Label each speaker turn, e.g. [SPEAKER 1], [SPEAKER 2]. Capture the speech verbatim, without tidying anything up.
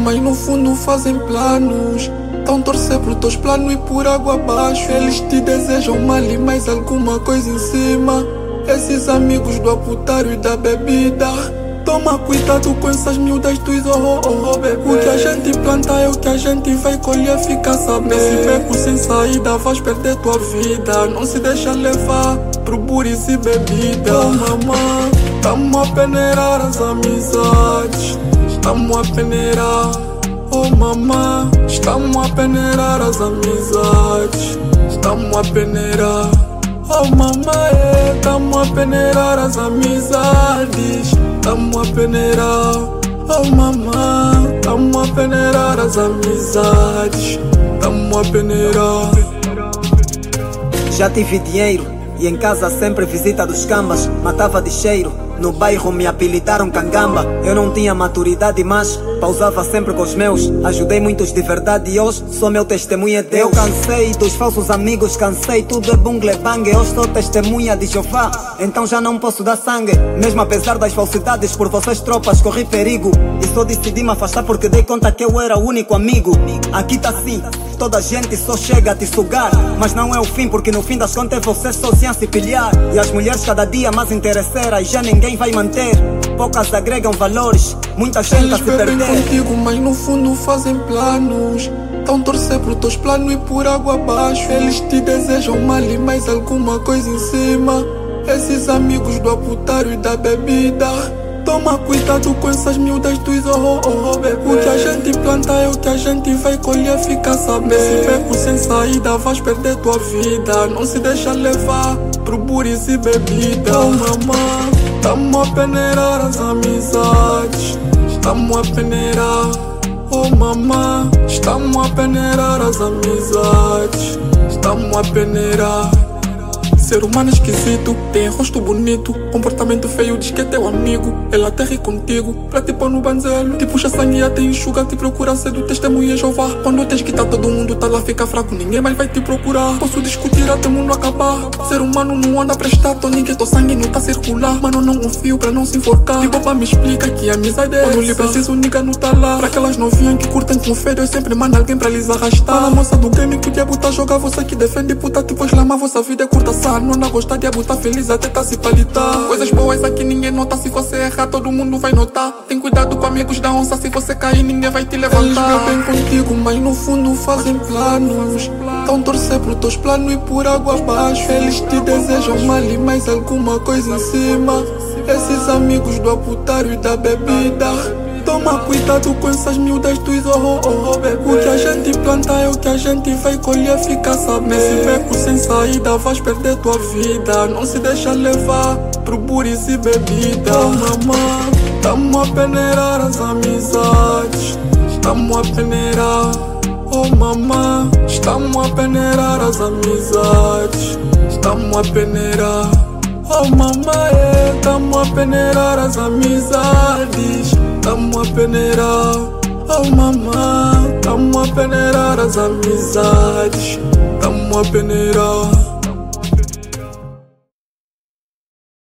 [SPEAKER 1] mas no fundo fazem planos. Tão torcer pro teus planos e por água abaixo. Eles te desejam mal e mais alguma coisa em cima. Esses amigos do aputário e da bebida. Toma cuidado com essas miúdas tuas, oh, oh, oh, bebê. O que a gente planta é o que a gente vai colher, fica a saber. Nesse beco sem saída vais perder tua vida. Não se deixa levar pro buris e bebida. Oh mamãe, tamo a peneirar as amizades. Tamo a peneirar, oh mamãe, estamos a peneirar as amizades. Estamos a peneirar, oh mamãe, estamos a peneirar as amizades. Tamo a peneirar, oh mamãe, tamo a peneirar as amizades. Tamo a peneirar.
[SPEAKER 2] Já tive dinheiro e em casa sempre visita dos cambas. Matava de cheiro, no bairro me apelidaram cangamba. Eu não tinha maturidade, mas pausava sempre com os meus. Ajudei muitos de verdade e hoje sou meu testemunha de Deus. Eu cansei dos falsos amigos, cansei, tudo é bungle bang. Eu sou testemunha de Jeová, então já não posso dar sangue. Mesmo apesar das falsidades, por vocês tropas corri perigo. E só decidi me afastar porque dei conta que eu era o único amigo. Aqui tá assim, toda gente só chega a te sugar, mas não é o fim, porque no fim das contas é você sozinha a se pilhar. E as mulheres cada dia mais interesseiras, já ninguém vai manter. Poucas agregam valores, muita gente a se perder.
[SPEAKER 1] Eles bebem contigo, mas no fundo fazem planos. Tão torcer pro teus planos e por água abaixo. Eles te desejam mal e mais alguma coisa em cima. Esses amigos do aputário e da bebida. Toma cuidado com essas miúdas tuas, oh, oh, oh, bebê. O que a gente planta é o que a gente vai colher, fica a saber. Nesse beco sem saída vais perder tua vida. Não se deixa levar pro buris e bebida. Oh mamãe, tamo a peneirar as amizades. Tamo a peneirar, oh mamãe, estamos a peneirar as amizades. Estamos a peneirar. Ser humano esquisito, tem rosto bonito, comportamento feio, diz que é teu amigo. Ela até ri contigo, pra te pôr no banzelo. Te puxa sangue e até enxuga, te procura cedo, testemunha Jeová. Quando tens que tá todo mundo tá lá, fica fraco, ninguém mais vai te procurar. Posso discutir até o mundo acabar. Ser humano não anda prestado, ninguém teu sangue não tá circular. Mano, não confio pra não se enforcar. E papai me explica que a amizade é quando lhe preciso, nigga não tá lá. Pra aquelas novinhas que curtem com fé, Deus sempre manda alguém pra lhes arrastar. Para a moça do game que o diabo tá jogar, você que defende puta, tipo eslama, vossa vida é curta, sabe? Não anda gostar, diabo tá feliz até tá se palitar. Coisas boas aqui ninguém nota, se você errar todo mundo vai notar. Tem cuidado com amigos da onça, se você cair ninguém vai te levantar. Eles bebem contigo, mas no fundo fazem planos. Tão torcer pro teus planos e por água abaixo. Eles te desejam mal e mais alguma coisa em cima. Esses amigos do aputário e da bebida. Toma cuidado com essas miúdas tuas, oh, oh, oh, bebê. O que a gente planta é o que a gente vai colher, fica a saber. Nesse beco sem saída vais perder tua vida. Não se deixa levar pro buris e bebida. Oh mamãe, tamo a peneirar as amizades. Tamo a peneirar, oh mamãe, estamos a peneirar as amizades. Estamos a peneirar, oh mamãe, tamo a peneirar as amizades. Tamo a peneirar, oh mamãe, tamo a peneirar as amizades. Tamo a peneirar.